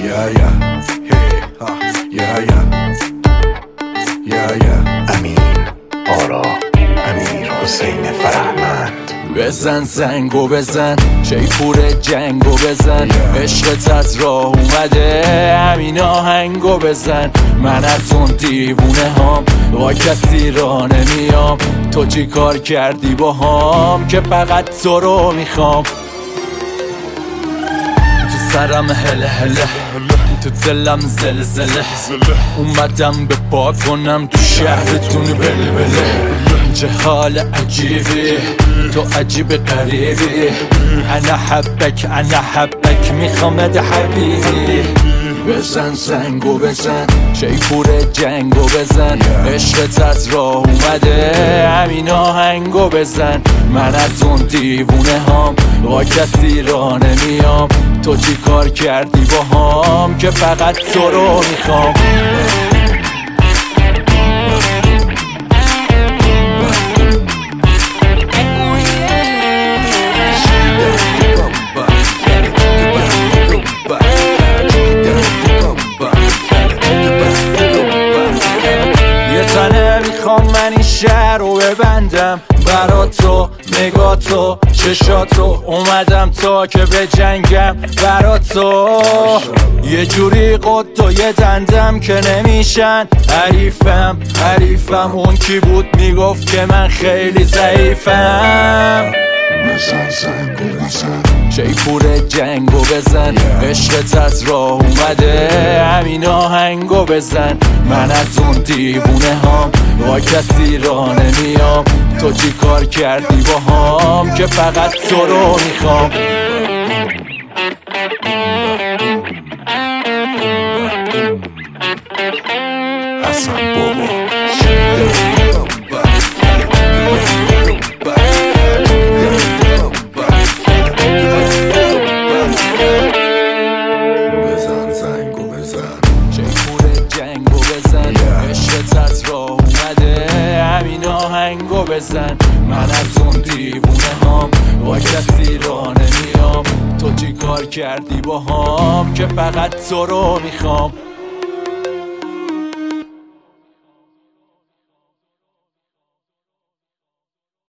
امین آرا، امیر حسین فرهمند. بزن زنگو بزن، شیپور جنگو بزن، عشقت از راه اومده همین آهنگو بزن. من از اون دیوونه هام، با کسی را نمیام. تو چی کار کردی با هم که فقط تو رو میخوام؟ تو سرم هله هله، تو دلم زلزله، اومدم به پا کنم تو شهرتون بلبله. چه حال عجیبی، تو عجیب قریبی. انا حبک میخوامد حبیبی. بزن زنگو بزن، شیپور جنگو بزن، عشقت از راه اومده همین آهنگو بزن. من از اون دیوونه هام، با کسی را نمیام. تو چی کار کردی با هم که فقط تو رو میخوام؟ میخوام من این شهر رو ببندم برا تو، نگاه تو، چشاتو. اومدم تا که به جنگم برا تو. یه جوری قد و یه دندم که نمیشن حریفم. اون کی بود میگفت که من خیلی ضعیفم؟ بزن زنگو بزن، شیپور جنگو بزن، عشقت از راه اومده همین آهنگو بزن. من از اون دیوونه هام، با کسی را نمیام. تو چی کار کردی با هم که فقط تو رو میخوام؟ حسن بابا. آهنگو بزن. من از اون دیوونه هام، با کسی را نمیام. تو چی کار کردی با هم که فقط تو رو میخوام؟